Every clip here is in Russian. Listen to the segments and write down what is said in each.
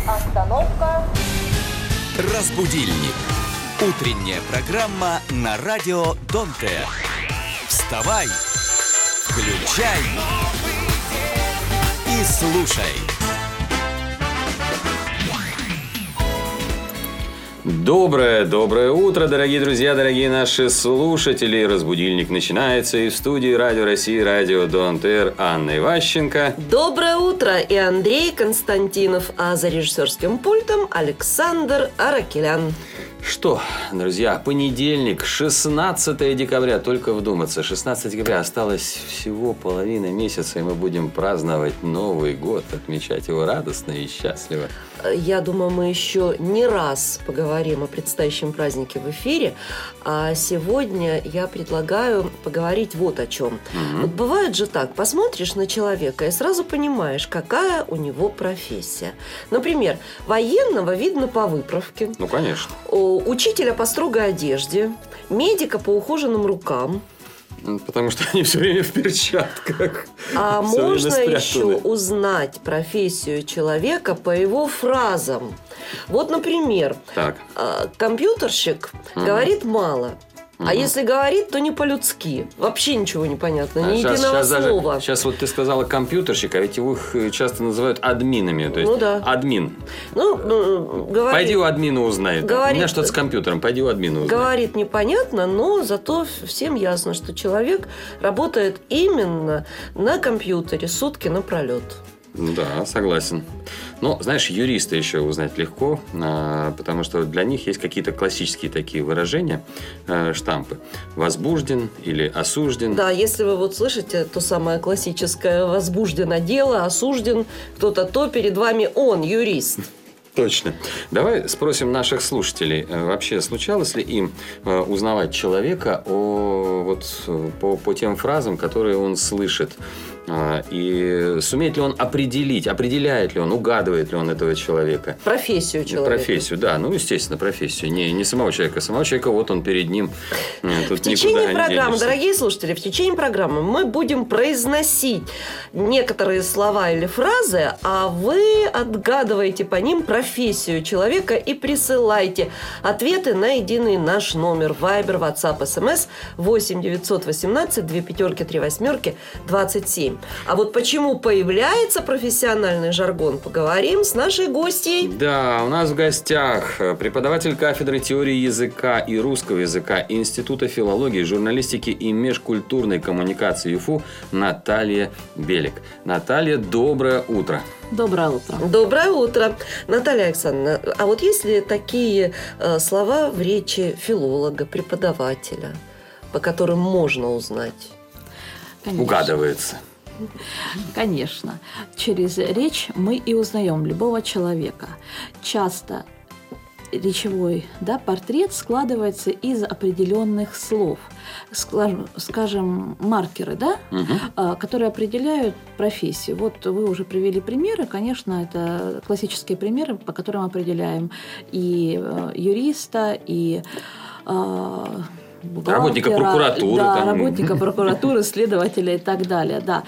Остановка. Разбудильник. Утренняя программа на радио Донте. Вставай, включай и слушай. Доброе утро, дорогие друзья, дорогие наши слушатели. Разбудильник начинается, и в студии Радио России, Радио Донте Анна Иващенко. Доброе утро, и Андрей Константинов, а за режиссерским пультом Александр Аракелян. Что, друзья, понедельник, 16 декабря, только вдуматься, 16 декабря, осталось всего половина месяца, и мы будем праздновать Новый год, отмечать его радостно и счастливо. Я думаю, мы еще не раз поговорим о предстоящем празднике в эфире, а сегодня я предлагаю поговорить вот о чем. Вот бывает же так, посмотришь на человека и сразу понимаешь, какая у него профессия. Например, военного видно по выправке. Ну, конечно. Учителя по строгой одежде, медика по ухоженным рукам. Потому что они все время в перчатках. А можно еще узнать профессию человека по его фразам. Вот, например, компьютерщик говорит мало. А если говорит, то не по-людски. Вообще ничего не понятно, ни единого слова. Сейчас вот ты сказала компьютерщик, а ведь его часто называют админами. То есть админ. Говорит, пойди у админа узнай. У меня что-то с компьютером, пойди у админа узнай. Говорит непонятно, но зато всем ясно, что человек работает именно на компьютере сутки напролет. Да, согласен. Но, знаешь, юриста еще узнать легко, потому что для них есть какие-то классические такие выражения, штампы. Возбужден или осужден. Да, если вы вот слышите то самое классическое «возбуждено дело», «осужден кто-то», то перед вами он, юрист. Точно. Давай спросим наших слушателей, вообще случалось ли им узнавать человека по тем фразам, которые он слышит? И сумеет ли он определяет ли он, угадывает ли он этого человека? Профессию человека. Профессию, да. Ну, естественно, профессию. Не самого человека. Самого человека вот он перед ним. В течение программы, дорогие слушатели, в течение программы мы будем произносить некоторые слова или фразы, а вы отгадываете по ним профессию человека и присылайте ответы на единый наш номер. Viber, WhatsApp, SMS 8 918 25 38 27. А вот почему появляется профессиональный жаргон, поговорим с нашей гостьей. Да, у нас в гостях преподаватель кафедры теории языка и русского языка Института филологии, журналистики и межкультурной коммуникации ЮФУ Наталья Белик. Наталья, доброе утро. Доброе утро. Доброе утро. Наталья Александровна, а вот есть ли такие слова в речи филолога, преподавателя, по которым можно узнать? Конечно. Угадывается. Конечно. Через речь мы и узнаем любого человека. Часто речевой портрет складывается из определенных слов. Скажем, маркеры, которые определяют профессию. Вот вы уже привели примеры. Конечно, это классические примеры, по которым определяем и юриста, и работника прокуратуры. Работника прокуратуры, следователя и так далее. Да.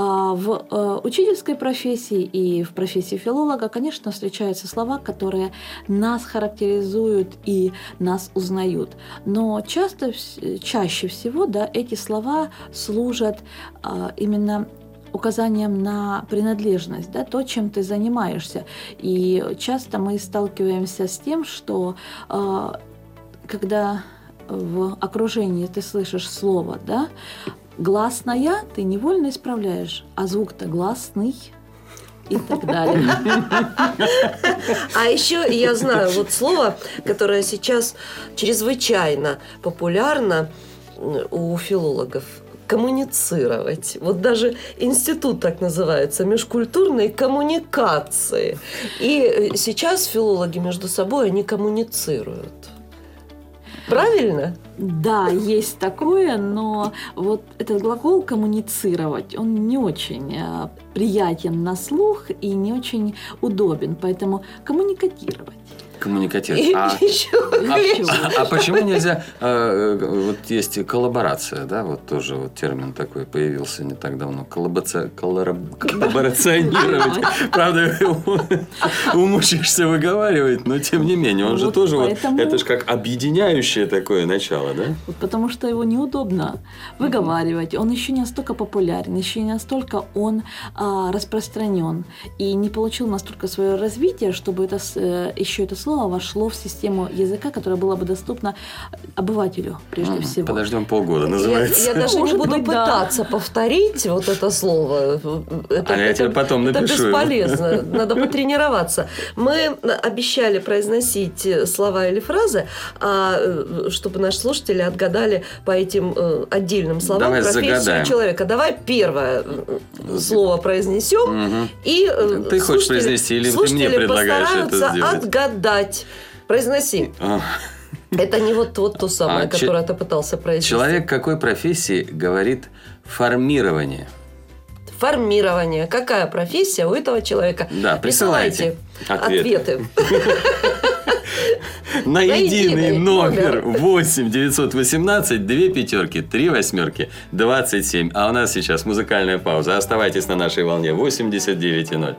В учительской профессии и в профессии филолога, конечно, встречаются слова, которые нас характеризуют и нас узнают. Но чаще всего эти слова служат именно указанием на принадлежность, то, чем ты занимаешься. И часто мы сталкиваемся с тем, что когда в окружении ты слышишь слово, гласная, ты невольно исправляешь, а звук-то гласный и так далее. А еще я знаю слово, которое сейчас чрезвычайно популярно у филологов. Коммуницировать. Вот даже институт так называется, межкультурной коммуникации. И сейчас филологи между собой, они коммуницируют. Правильно? Да, есть такое, но вот этот глагол «коммуницировать», он не очень приятен на слух и не очень удобен, поэтому коммуникатировать. Коммуникативность. А почему нельзя... Вот есть коллаборация, да, вот тоже вот термин такой появился не так давно. Коллаборационировать. Правда, умучаешься выговаривать, но тем не менее, он же тоже вот... Это же как объединяющее такое начало, да? Потому что его неудобно выговаривать. Он еще не настолько популярен, еще не настолько он распространен. И не получил настолько свое развитие, чтобы еще это слово вошло в систему языка, которая была бы доступна обывателю, прежде всего. Подождем полгода, называется. Я даже не буду пытаться повторить вот это слово. Я тебе потом напишу. Это бесполезно. Надо потренироваться. Мы обещали произносить слова или фразы, чтобы наши слушатели отгадали по этим отдельным словам профессию человека. Давай первое слово произнесем, и ты хочешь произнести, или ты мне предлагаешь это сделать? Отгадать. Произноси. Это не вот то самое, которое ты пытался произнести. Человек какой профессии говорит формирование? Формирование. Какая профессия у этого человека? Да, присылайте ответы. На единый номер 8 918 2 пятерки 3 восьмерки 27. А у нас сейчас музыкальная пауза. Оставайтесь на нашей волне 89,0.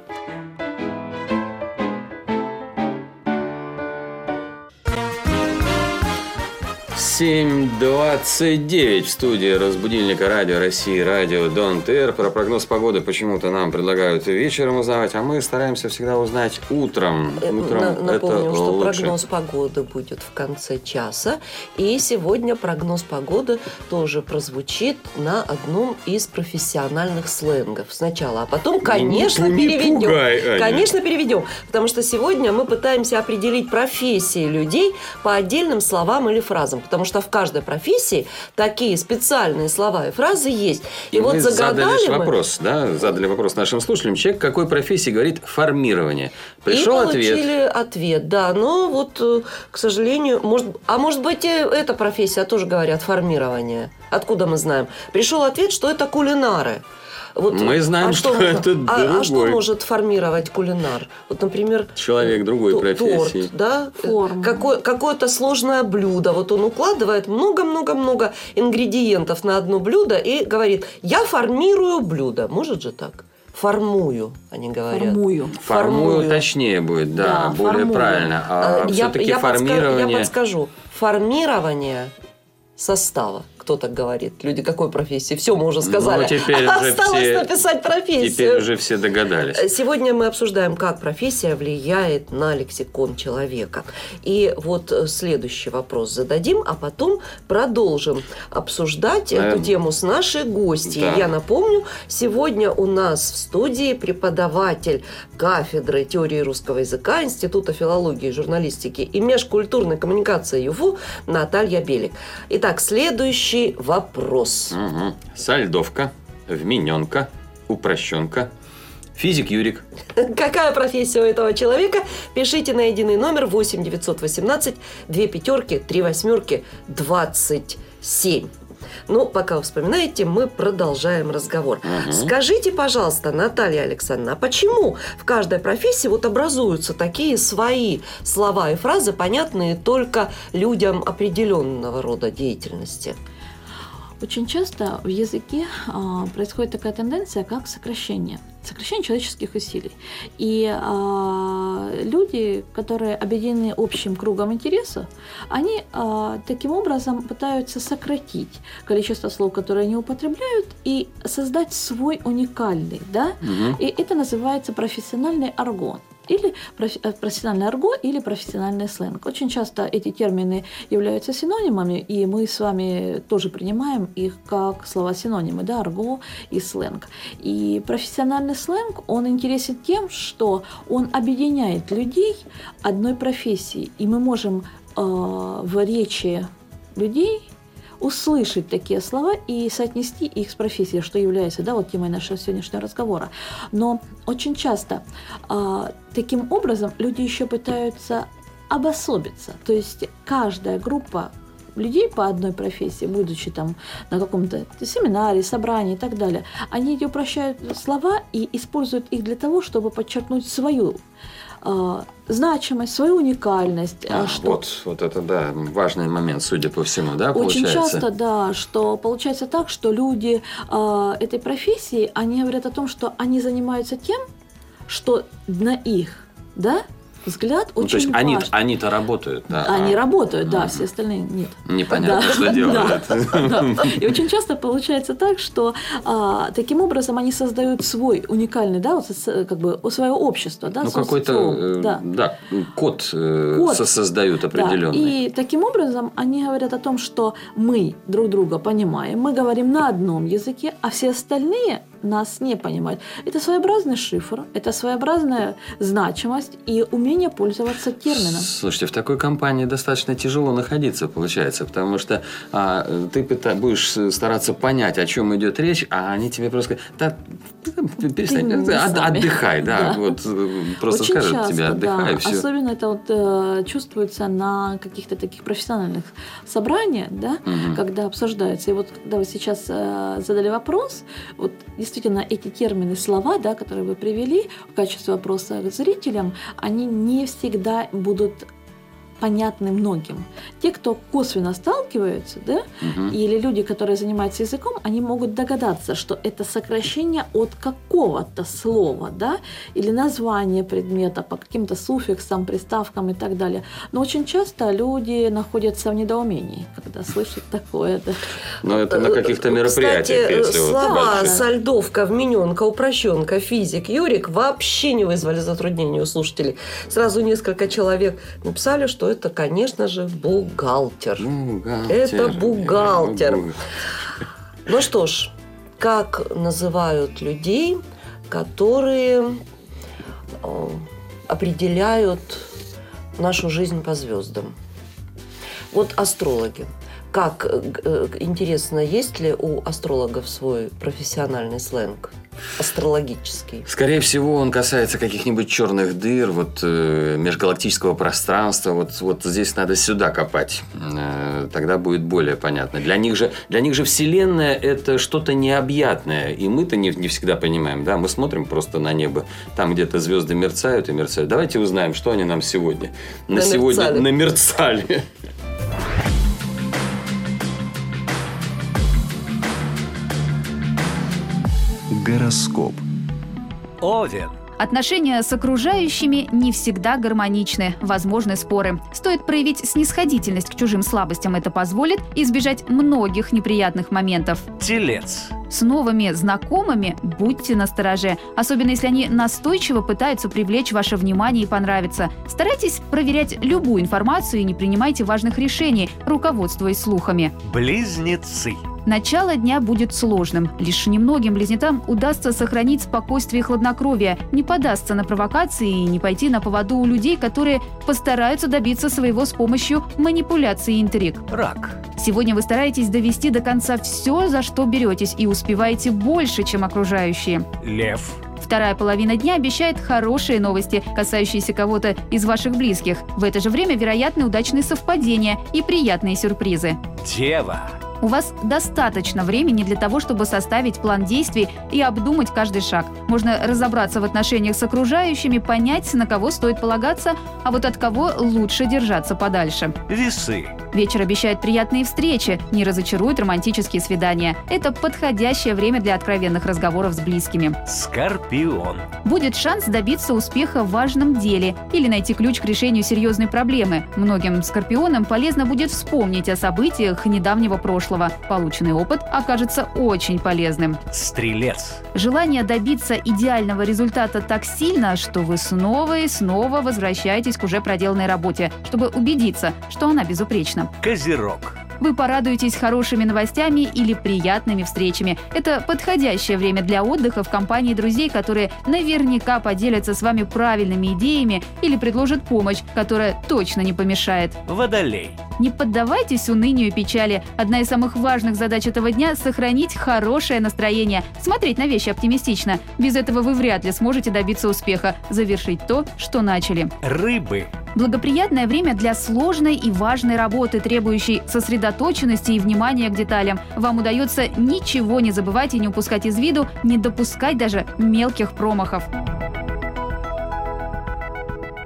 7:29 в студии разбудильника Радио России, Радио Дон ТР. Про прогноз погоды почему-то нам предлагают вечером узнавать, а мы стараемся всегда узнать утром. Напомним, что прогноз погоды будет в конце часа. И сегодня прогноз погоды тоже прозвучит на одном из профессиональных сленгов сначала, а потом, конечно, переведем. Конечно, переведем. Потому что сегодня мы пытаемся определить профессии людей по отдельным словам или фразам. Потому что в каждой профессии такие специальные слова и фразы есть. И вот задали вопрос нашим слушателям. Человек какой профессии говорит формирование. Пришел ответ. И получили ответ, да. Но вот, к сожалению, может быть, и эта профессия тоже говорят формирование. Откуда мы знаем? Пришел ответ, что это кулинары. Вот, мы знаем, что это другой. А что может формировать кулинар? Вот, например, человек другой профессии. Торт, да? Какое-то сложное блюдо. Вот он укладывает много-много-много ингредиентов на одно блюдо и говорит: я формирую блюдо. Может же так? Формую, они говорят. Формую точнее будет, да, более правильно. А все-таки формирование... Я подскажу. Формирование состава. Кто так говорит? Люди какой профессии? Все мы уже сказали. Осталось написать профессию. Теперь уже все догадались. Сегодня мы обсуждаем, как профессия влияет на лексикон человека. И вот следующий вопрос зададим, а потом продолжим обсуждать эту тему с нашей гостьей. Да. Я напомню, сегодня у нас в студии преподаватель кафедры теории русского языка Института филологии и журналистики и межкультурной коммуникации ЮФУ Наталья Белик. Итак, следующий вопрос. Сальдовка, вмененка, упрощенка, физик Юрик. Какая профессия у этого человека? Пишите на единый номер 8 918 2 пятерки 3 восьмерки 27. Ну, пока вы вспоминаете, мы продолжаем разговор. Скажите, пожалуйста, Наталья Александровна, а почему в каждой профессии вот образуются такие свои слова и фразы, понятные только людям определенного рода деятельности? Очень часто в языке происходит такая тенденция, как сокращение человеческих усилий. И люди, которые объединены общим кругом интересов, они таким образом пытаются сократить количество слов, которые они употребляют, и создать свой уникальный, да? И это называется профессиональный аргон. Или профессиональный арго, или профессиональный сленг. Очень часто эти термины являются синонимами, и мы с вами тоже принимаем их как слова-синонимы, да, арго и сленг. И профессиональный сленг, он интересен тем, что он объединяет людей одной профессии, и мы можем в речи людей услышать такие слова и соотнести их с профессией, что является, да, вот темой нашего сегодняшнего разговора. Но очень часто таким образом люди еще пытаются обособиться. То есть каждая группа людей по одной профессии, будучи там на каком-то семинаре, собрании и так далее, они упрощают слова и используют их для того, чтобы подчеркнуть свою значимость, свою уникальность. Вот это, да, важный момент, судя по всему, да, очень получается? Очень часто, да, что получается так, что люди этой профессии, они говорят о том, что они занимаются тем, что на их, да, взгляд очень то есть важен. они-то работают, да. Они работают, да, все остальные нет. Непонятно, что делают. И очень часто получается так, что таким образом они создают свой уникальный, да, как бы свое общество, да, какой-то, код создают определенный. Да. И таким образом они говорят о том, что мы друг друга понимаем, мы говорим на одном языке, а все остальные нас не понимают. Это своеобразный шифр, это своеобразная значимость и умение пользоваться термином. Слушайте, в такой компании достаточно тяжело находиться, получается, потому что ты будешь стараться понять, о чем идет речь, а они тебе просто говорят, перестань, отдыхай, да, вот просто очень скажут часто, тебе, отдыхай, все. Особенно это чувствуется на каких-то таких профессиональных собраниях, да, когда обсуждается. И вот когда вы сейчас задали вопрос, вот действительно эти термины, слова, да, которые вы привели в качестве вопроса к зрителям, они не всегда будут понятны многим. Те, кто косвенно сталкиваются, да, или люди, которые занимаются языком, они могут догадаться, что это сокращение от какого-то слова, да, или названия предмета по каким-то суффиксам, приставкам и так далее. Но очень часто люди находятся в недоумении, когда слышат такое. Да. Но это на каких-то мероприятиях. Кстати, если слова сальдовка, вмененка, упрощенка, физик, Юрик вообще не вызвали затруднений у слушателей. Сразу несколько человек написали, что это, конечно же, бухгалтер. Это бухгалтер. Ну что ж, как называют людей, которые определяют нашу жизнь по звездам? Вот астрологи. Как, интересно, есть ли у астрологов свой профессиональный сленг? Астрологический. Скорее всего, он касается каких-нибудь черных дыр, вот межгалактического пространства. Вот здесь надо сюда копать. Тогда будет более понятно. Для них же Вселенная – это что-то необъятное. И мы-то не всегда понимаем. Да? Мы смотрим просто на небо. Там где-то звезды мерцают и мерцают. Давайте узнаем, что они нам сегодня намерцали. Гороскоп. Овен. Отношения с окружающими не всегда гармоничны, возможны споры. Стоит проявить снисходительность к чужим слабостям, это позволит избежать многих неприятных моментов. Телец. С новыми знакомыми будьте настороже, особенно если они настойчиво пытаются привлечь ваше внимание и понравиться. Старайтесь проверять любую информацию и не принимайте важных решений, руководствуясь слухами. Близнецы. Начало дня будет сложным. Лишь немногим близнецам удастся сохранить спокойствие и хладнокровие, не поддастся на провокации и не пойти на поводу у людей, которые постараются добиться своего с помощью манипуляций и интриг. Рак. Сегодня вы стараетесь довести до конца все, за что беретесь, и успеваете больше, чем окружающие. Лев. Вторая половина дня обещает хорошие новости, касающиеся кого-то из ваших близких. В это же время вероятны удачные совпадения и приятные сюрпризы. Дева. У вас достаточно времени для того, чтобы составить план действий и обдумать каждый шаг. Можно разобраться в отношениях с окружающими, понять, на кого стоит полагаться, а вот от кого лучше держаться подальше. Весы. Вечер обещает приятные встречи, не разочарует романтические свидания. Это подходящее время для откровенных разговоров с близкими. Скорпион. Будет шанс добиться успеха в важном деле или найти ключ к решению серьезной проблемы. Многим скорпионам полезно будет вспомнить о событиях недавнего прошлого. Полученный опыт окажется очень полезным. Стрелец. Желание добиться идеального результата так сильно, что вы снова и снова возвращаетесь к уже проделанной работе, чтобы убедиться, что она безупречна. Козерог. Вы порадуетесь хорошими новостями или приятными встречами. Это подходящее время для отдыха в компании друзей, которые наверняка поделятся с вами правильными идеями или предложат помощь, которая точно не помешает. Водолей. Не поддавайтесь унынию и печали. Одна из самых важных задач этого дня – сохранить хорошее настроение, смотреть на вещи оптимистично. Без этого вы вряд ли сможете добиться успеха, завершить то, что начали. Рыбы. Благоприятное время для сложной и важной работы, требующей сосредоточенности и внимания к деталям. Вам удается ничего не забывать и не упускать из виду, не допускать даже мелких промахов.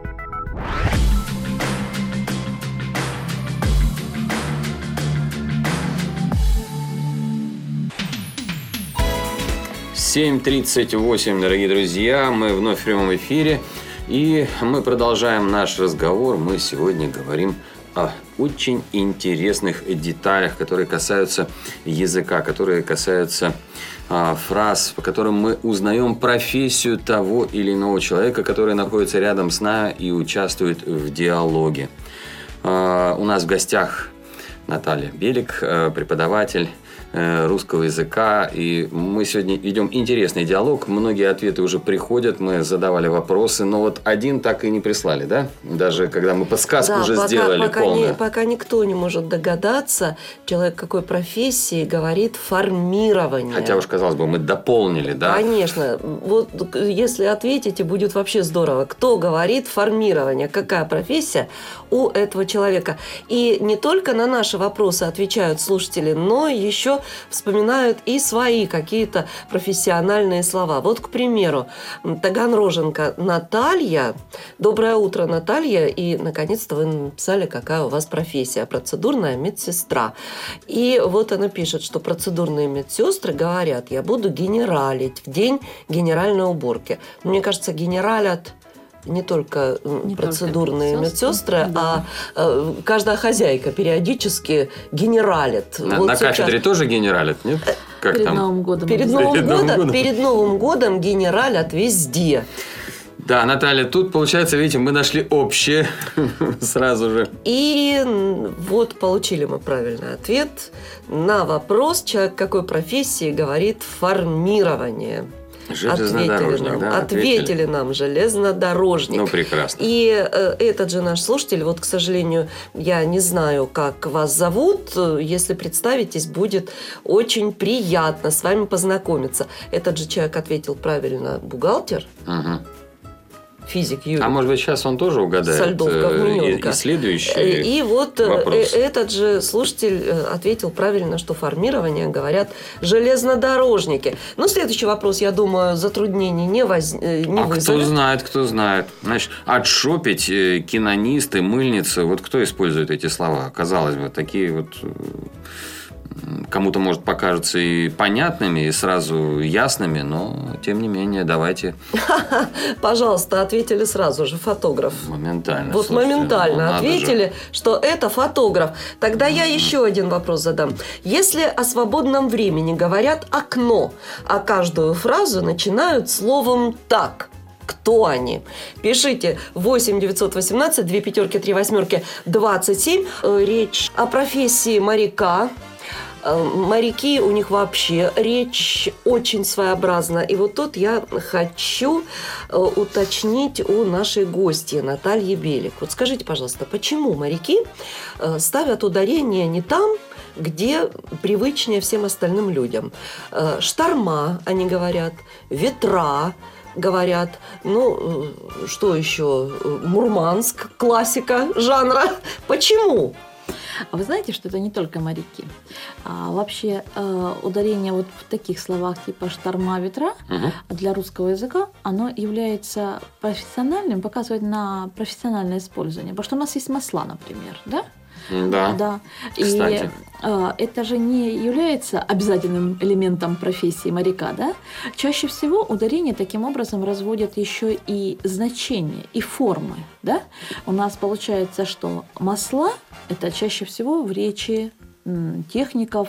7:38, дорогие друзья, мы вновь в прямом эфире, и мы продолжаем наш разговор. Мы сегодня говорим о очень интересных деталях, которые касаются языка, которые касаются фраз, по которым мы узнаем профессию того или иного человека, который находится рядом с нами и участвует в диалоге. У нас в гостях Наталья Белик, преподаватель русского языка, и мы сегодня ведем интересный диалог. Многие ответы уже приходят, мы задавали вопросы, но вот один так и не прислали, да? Даже когда мы подсказку уже сделали полную. Пока никто не может догадаться, человек какой профессии говорит формирование. Хотя уж, казалось бы, мы дополнили, да? Конечно. Вот если ответите, будет вообще здорово. Кто говорит формирование? Какая профессия у этого человека? И не только на наши вопросы отвечают слушатели, но еще вспоминают и свои какие-то профессиональные слова. Вот, к примеру, таганроженка Наталья. Доброе утро, Наталья. И, наконец-то, вы написали, какая у вас профессия. Процедурная медсестра. И вот она пишет, что процедурные медсестры говорят, я буду генералить в день генеральной уборки. Мне кажется, генералят не только процедурные медсестры, да. А каждая хозяйка периодически генералит. На кафедре тоже генералит, нет? Как перед там? Новым годом. Перед Новым годом генералят везде. Да, Наталья, тут, получается, видите, мы нашли общее сразу же. И вот получили мы правильный ответ на вопрос, человек какой профессии говорит формирование. Железнодорожник, ответили нам железнодорожник. Ну, прекрасно. И этот же наш слушатель, вот, к сожалению, я не знаю, как вас зовут. Если представитесь, будет очень приятно с вами познакомиться. Этот же человек ответил правильно, бухгалтер. Угу. Физик Юрий. А может быть, сейчас он тоже угадает и следующий И вот вопрос. Этот же слушатель ответил правильно, что формирование говорят железнодорожники. Но следующий вопрос, я думаю, затруднений не вызовет. Кто знает. Значит, отшопить, кинонисты, мыльницы, вот кто использует эти слова? Казалось бы, такие вот... Кому-то, может, покажутся и понятными, и сразу ясными, но, тем не менее, давайте... Пожалуйста, ответили сразу же, фотограф. Моментально. Вот моментально ответили, что это фотограф. Тогда я еще один вопрос задам. Если о свободном времени говорят «окно», а каждую фразу начинают словом «так», кто они? Пишите 8 918 2 5 3 8 27. Речь о профессии моряка. Моряки, у них вообще речь очень своеобразна. И вот тут я хочу уточнить у нашей гости Натальи Белик. Вот скажите, пожалуйста, почему моряки ставят ударение не там, где привычнее всем остальным людям? Шторма, они говорят, ветра, говорят, ну, что еще? Мурманск, классика жанра. Почему? А вы знаете, что это не только моряки. Вообще ударение вот в таких словах типа шторма, ветра для русского языка, оно является профессиональным, показывает на профессиональное использование. Потому что у нас есть масла, например, да? Да. Кстати. И это же не является обязательным элементом профессии моряка, да? Чаще всего ударение таким образом разводят еще и значения, и формы, да? У нас получается, что масла – это чаще всего в речи техников,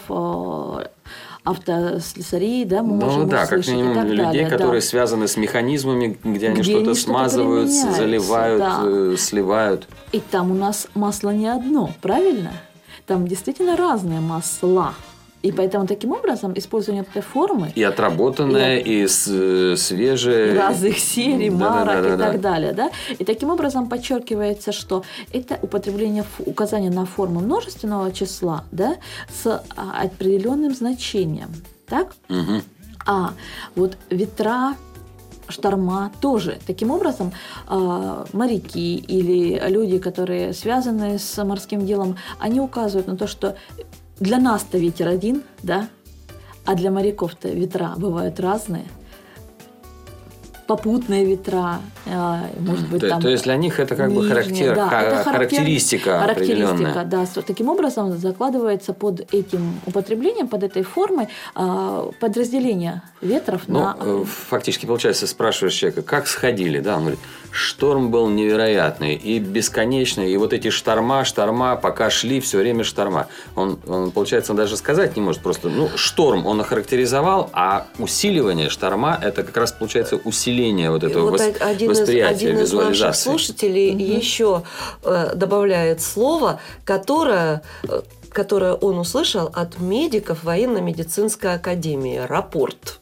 автослесарей, да, мы можем как минимум людей, которые связаны с механизмами, где они что-то смазывают, заливают, сливают. И там у нас масло не одно, правильно? Там действительно разные масла. И поэтому таким образом использование этой формы... И отработанное, и свежее. Разных серий, марок и так далее. Да? И таким образом подчеркивается, что это указание на форму множественного числа, да, с определенным значением. Так? Угу. А вот ветра, шторма тоже. Таким образом, моряки или люди, которые связаны с морским делом, они указывают на то, что для нас-то ветер один, да, а для моряков-то ветра бывают разные. попутные ветра, может быть, там... То есть для них это как бы нижние, характеристика определенная. Да. Таким образом закладывается под этим употреблением, под этой формой подразделение ветров на... Фактически, получается, спрашиваешь человека, как сходили, да, он говорит, шторм был невероятный и бесконечный, и вот эти шторма, пока шли, все время шторма. Он получается, он даже сказать не может, просто, шторм он охарактеризовал, а усиливание шторма, это как раз получается усиление вот этого восприятия, один из наших слушателей еще добавляет слово, которое он услышал от медиков военно-медицинской академии – рапорт.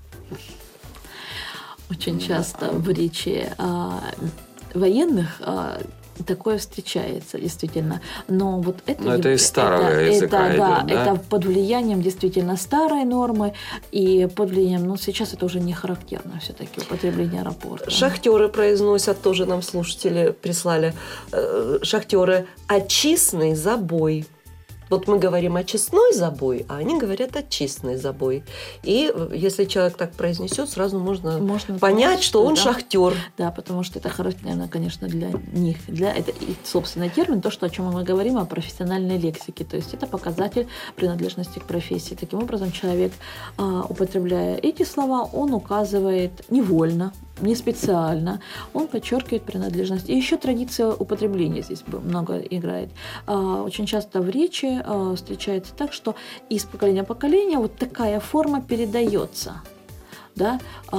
Очень часто в речи военных такое встречается, действительно. Но вот это из старого языка идет, да? Это под влиянием действительно старой нормы и под влиянием, сейчас это уже не характерно все-таки употребление рапорта. Шахтеры произносят, тоже нам слушатели прислали, шахтеры «отчистный забой». Вот мы говорим очистной забой, а они говорят очистный забой. И если человек так произнесет, сразу можно понять, что он шахтер. Да, потому что это характерно, конечно, для них. Это и собственный термин, то, о чем мы говорим, о профессиональной лексике. То есть это показатель принадлежности к профессии. Таким образом, человек, употребляя эти слова, он указывает невольно, не специально, он подчеркивает принадлежность. И еще традиция употребления здесь много играет. Очень часто в речи встречается так, что из поколения в поколение вот такая форма передается. Да?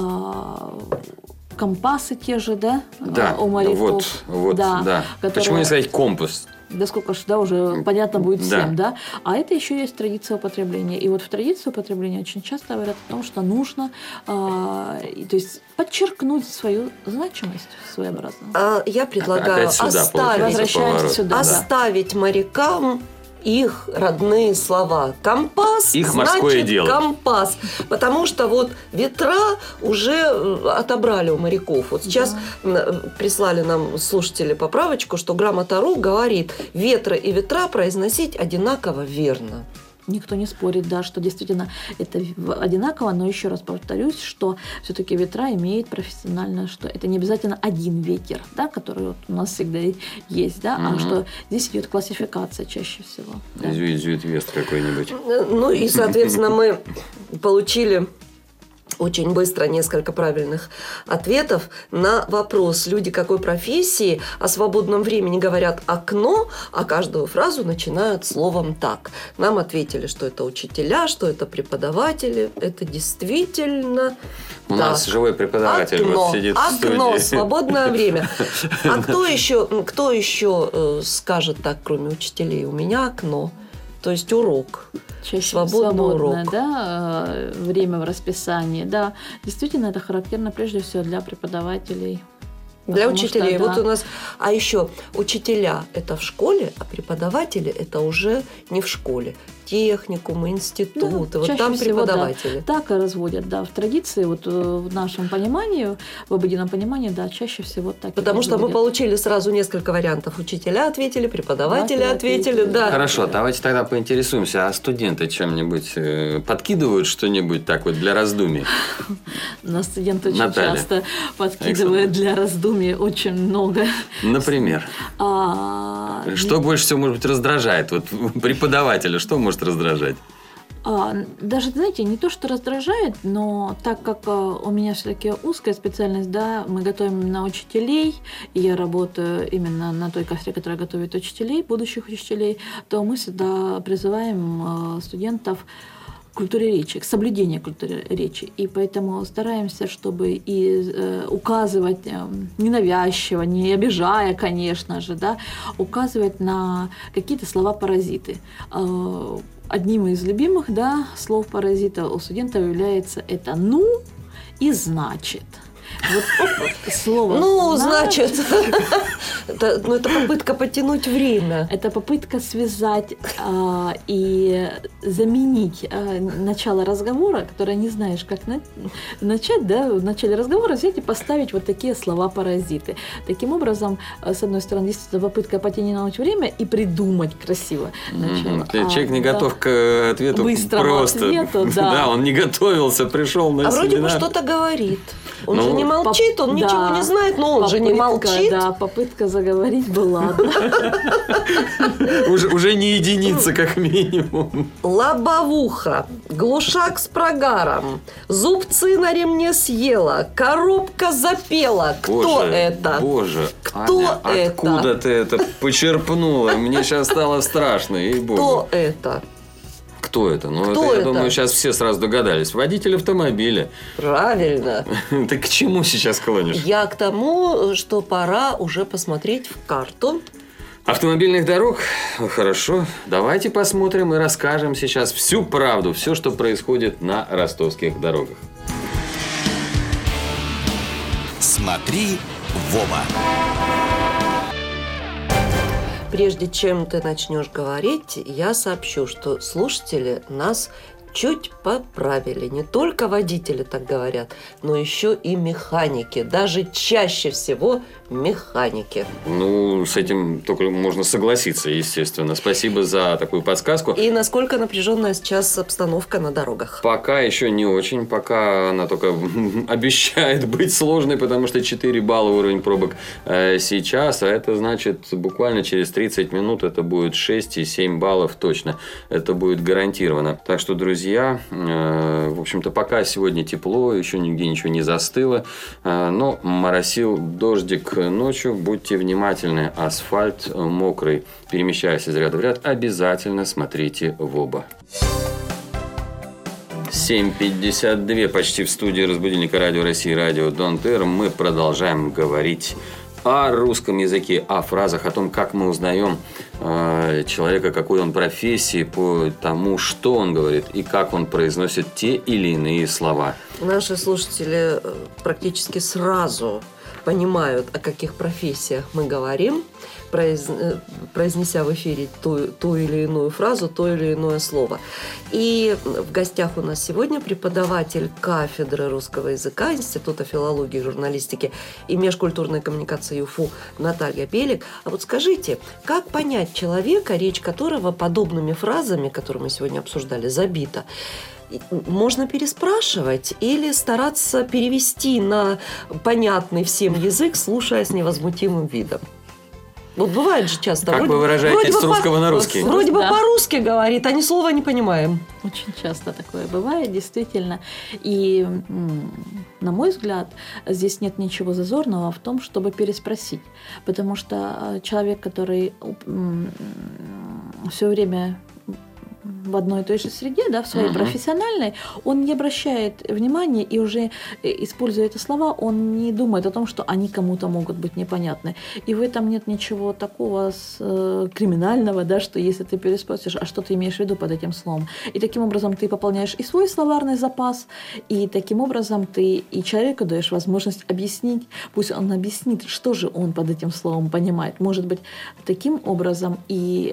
Компасы те же, да? У моряков. Да. Почему не сказать компас? Да сколько ж, уже понятно будет всем, да. А это еще есть традиция употребления. И вот в традиции употребления очень часто говорят о том, что нужно, то есть подчеркнуть свою значимость своеобразно. Я предлагаю оставить морякам их родные слова. Компас, их морское дело. Компас. Потому что вот ветра уже отобрали у моряков. Вот сейчас прислали нам слушатели поправочку, что грамота.ру говорит, ветры и ветра произносить одинаково верно. Никто не спорит, да, что действительно это одинаково, но еще раз повторюсь, что все-таки ветра имеет профессиональное, что это не обязательно один ветер, да, который вот у нас всегда есть, да, а что здесь идет классификация чаще всего. Да. Изюит-вест какой-нибудь. И, соответственно, мы получили очень быстро несколько правильных ответов на вопрос. Люди какой профессии о свободном времени говорят «окно», а каждую фразу начинают словом «так». Нам ответили, что это учителя, что это преподаватели. Это действительно... У нас живой преподаватель вот сидит в студии. Окно, свободное время. А кто еще скажет так, кроме учителей? У меня окно. То есть урок. Чаще свободный урок. Да, время в расписании. Да, действительно, это характерно прежде всего для преподавателей. Для учителей. Вот у нас... А еще учителя – это в школе, а преподаватели – это уже не в школе. Техникумы, институты, вот там преподаватели. Да, так и разводят, да. В традиции, вот в нашем понимании, в обыденном понимании, да, чаще всего так. Потому что мы получили сразу несколько вариантов. Учителя ответили, преподаватели ответили, да. Хорошо, давайте тогда поинтересуемся, а студенты чем-нибудь подкидывают что-нибудь так вот для раздумий? Нас студенты очень часто подкидывают для раздумий очень много. Например? Что больше всего, может быть, раздражает? Вот преподавателя что может раздражать? Даже, знаете, не то, что раздражает, но так как у меня все-таки узкая специальность, да, мы готовим именно учителей, и я работаю именно на той кафедре, которая готовит учителей, будущих учителей, то мы всегда призываем студентов к культуре речи, к соблюдению культуры речи. И поэтому стараемся, чтобы и указывать ненавязчиво, не обижая, конечно же, да, указывать на какие-то слова-паразиты. Одним из любимых, да, слов паразита у студентов является это «ну» и «значит». Вот слово значит, это попытка потянуть время. Это попытка связать и заменить начало разговора, которое не знаешь, как начать, да, в начале разговора взять и поставить вот такие слова-паразиты. Таким образом, с одной стороны, действительно попытка потянуть время и придумать красиво начало. Человек не готов к ответу быстрому просто. Ответу, да, он не готовился, пришел на семинар. А вроде бы что-то говорит. Он же не молчит, он ничего не знает, но он же не молчит. Да, попытка заговорить была. Уже не единица, как минимум. Лобовуха, глушак с прогаром, зубцы на ремне съела, коробка запела. Кто это? Боже, кто Аня, это? Откуда ты это почерпнула? Мне сейчас стало страшно, ей-богу. Кто это? Кто это? Ну, Кто это, я это? думаю, сейчас все сразу догадались. Водитель автомобиля. Правильно. Ты к чему сейчас клонишь? Я к тому, что пора уже посмотреть в карту. Автомобильных дорог? Хорошо. Давайте посмотрим и расскажем сейчас всю правду, все, что происходит на ростовских дорогах. Смотри в оба. Прежде чем ты начнешь говорить, я сообщу, что слушатели нас чуть поправили. Не только водители так говорят, но еще и механики. Даже чаще всего механики. Ну, с этим только можно согласиться, естественно. Спасибо за такую подсказку. И насколько напряженная сейчас обстановка на дорогах? Пока еще не очень. Пока она только обещает быть сложной, потому что 4 балла уровень пробок сейчас. А это значит, буквально через 30 минут это будет 6 и 7 баллов точно. Это будет гарантированно. Так что, друзья, в общем-то, пока сегодня тепло, еще нигде ничего не застыло. Но моросил дождик ночью. Будьте внимательны. Асфальт мокрый. Перемещаясь из ряда в ряд, обязательно смотрите в оба. 7:52 почти в студии разбудильника Радио России, Радио Дон Тер. Мы продолжаем говорить о русском языке, о фразах, о том, как мы узнаем человека, какой он профессии, по тому, что он говорит и как он произносит те или иные слова. Наши слушатели практически сразу понимают, о каких профессиях мы говорим, произнеся в эфире ту или иную фразу, то или иное слово. И в гостях у нас сегодня преподаватель кафедры русского языка Института филологии, журналистики и межкультурной коммуникации ЮФУ Наталья Белик. А вот скажите, как понять человека, речь которого подобными фразами, которые мы сегодня обсуждали, забита? Можно переспрашивать или стараться перевести на понятный всем язык, слушая с невозмутимым видом? Вот бывает же часто. Как вы выражаетесь с русского на русский? Вроде бы по-русски говорит, а ни слова не понимаем. Очень часто такое бывает, действительно. И, на мой взгляд, здесь нет ничего зазорного в том, чтобы переспросить. Потому что человек, который все время в одной и той же среде, да, в своей профессиональной, он не обращает внимания и уже, используя эти слова, он не думает о том, что они кому-то могут быть непонятны. И в этом нет ничего такого криминального, да, что если ты переспросишь, а что ты имеешь в виду под этим словом? И таким образом ты пополняешь и свой словарный запас, и таким образом ты и человеку даешь возможность объяснить, пусть он объяснит, что же он под этим словом понимает. Может быть, таким образом и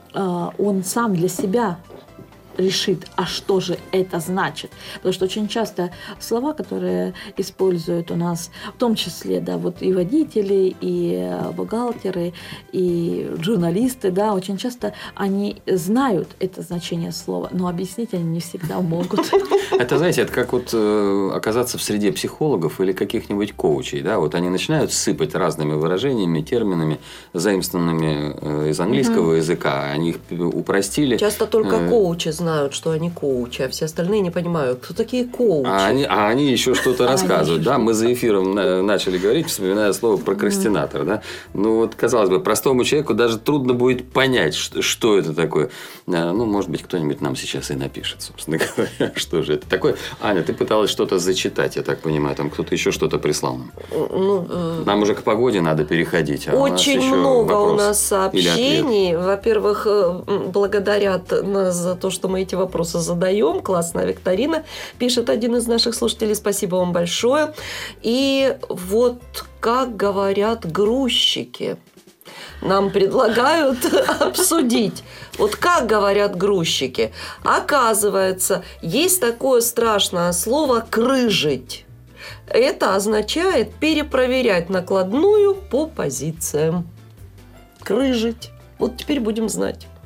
он сам для себя решит, а что же это значит. Потому что очень часто слова, которые используют у нас, в том числе, да, вот и водители, и бухгалтеры, и журналисты, да, очень часто они знают это значение слова, но объяснить они не всегда могут. Это, знаете, это как вот оказаться в среде психологов или каких-нибудь коучей, да, вот они начинают сыпать разными выражениями, терминами, заимствованными из английского языка, они их упростили. Часто только коучи знают, что они коучи, а все остальные не понимают, кто такие коучи. А они еще что-то рассказывают. Да, мы за эфиром начали говорить, вспоминая слово прокрастинатор. Да? Ну, вот, казалось бы, простому человеку даже трудно будет понять, что это такое. Ну, может быть, кто-нибудь нам сейчас и напишет, собственно говоря, что же это такое. Аня, ты пыталась что-то зачитать, я так понимаю, там кто-то еще что-то прислал нам. Нам уже к погоде надо переходить. Очень много у нас сообщений. Во-первых, благодарят нас за то, что мы эти вопросы задаем. Классная викторина, пишет один из наших слушателей. Спасибо вам большое. И вот как говорят грузчики. Нам предлагают обсудить. Вот как говорят грузчики. Оказывается, есть такое страшное слово «крыжить». Это означает перепроверять накладную по позициям. Крыжить. Вот теперь будем знать.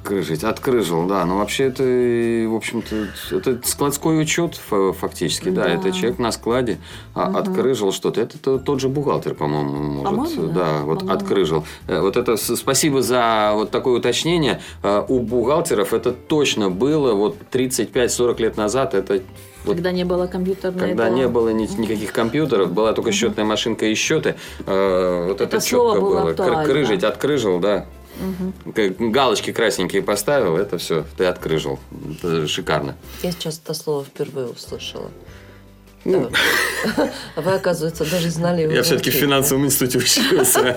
Открыжил, да. Но вообще это, в общем-то, это складской учет фактически, да. Это человек на складе открыжил что-то. Это тот же бухгалтер, по-моему, может. Да, вот открыжил. Вот это спасибо за вот такое уточнение. У бухгалтеров это точно было вот 35-40 лет назад. Это когда не было компьютерной. Когда не было никаких компьютеров, была только счетная машинка и счеты. Вот это четко было. Крыжить, открыжил, да. Галочки красненькие поставил, это все, ты открыжил. Это шикарно. Я сейчас это слово впервые услышала. Вы, оказывается, даже знали его. Я все-таки в финансовом институте учился.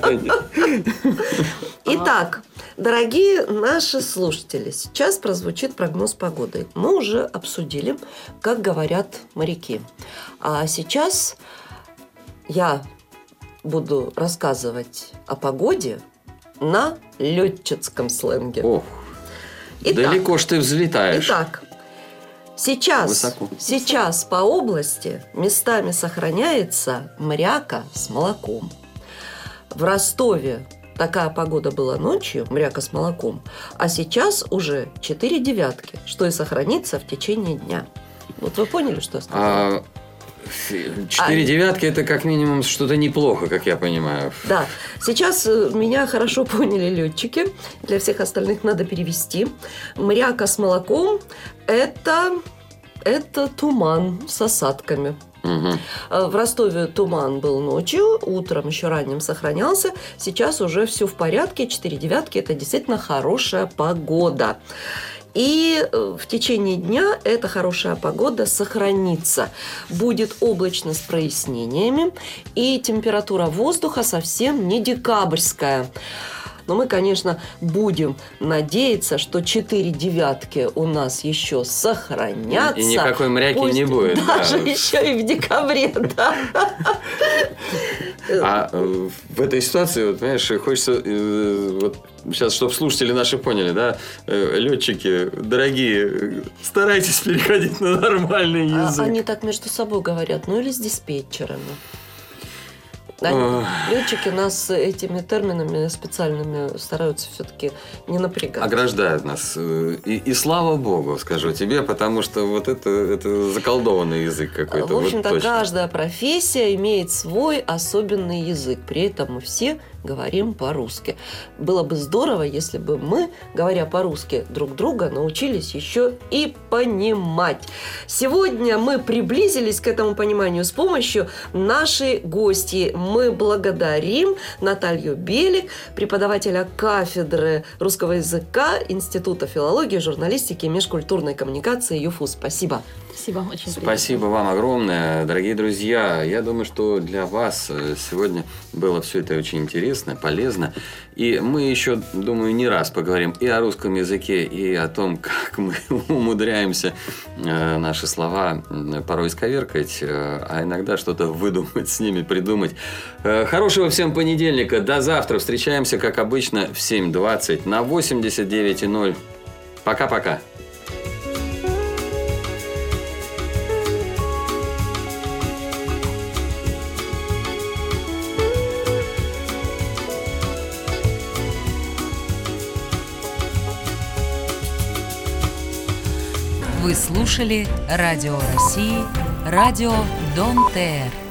Итак, дорогие наши слушатели, сейчас прозвучит прогноз погоды. Мы уже обсудили, как говорят моряки. А сейчас я буду рассказывать о погоде на летчицком сленге. Ох, далеко ж ты взлетаешь. Итак, сейчас по области местами сохраняется мряка с молоком. В Ростове такая погода была ночью, мряка с молоком, а сейчас уже 4 девятки, что и сохранится в течение дня. Вот вы поняли, что я сказала? 4 девятки – это как минимум что-то неплохо, как я понимаю. Да. Сейчас меня хорошо поняли летчики. Для всех остальных надо перевести. Мряка с молоком – это туман с осадками. В Ростове туман был ночью, утром еще ранним сохранялся. Сейчас уже все в порядке. 4 девятки – это действительно хорошая погода. И в течение дня эта хорошая погода сохранится. Будет облачно с прояснениями, и температура воздуха совсем не декабрьская. Но мы, конечно, будем надеяться, что 4 девятки у нас еще сохранятся. И никакой мряки не будет. Даже еще и в декабре, да. А в этой ситуации, вот, понимаешь, хочется вот сейчас, чтобы слушатели наши поняли, да, летчики, дорогие, старайтесь переходить на нормальный язык. Они так между собой говорят, ну или с диспетчерами. Летчики нас этими терминами специальными стараются все-таки не напрягать. Ограждают нас. И слава богу, скажу тебе, потому что вот это заколдованный язык какой-то. В общем-то, вот каждая профессия имеет свой особенный язык. При этом мы все говорим по-русски. Было бы здорово, если бы мы, говоря по-русски друг друга, научились еще и понимать. Сегодня мы приблизились к этому пониманию с помощью нашей гости. Мы благодарим Наталью Белик, преподавателя кафедры русского языка Института филологии, журналистики и межкультурной коммуникации ЮФУ. Спасибо. Спасибо, очень приятно. Спасибо вам огромное, дорогие друзья. Я думаю, что для вас сегодня было все это очень интересно, полезно. И мы еще, думаю, не раз поговорим и о русском языке, и о том, как мы умудряемся наши слова порой исковеркать, а иногда что-то выдумать с ними, придумать. Хорошего всем понедельника. До завтра. Встречаемся, как обычно, в 7:20 на 89.0. Пока-пока. Вы слушали Радио России, радио Дон ТР.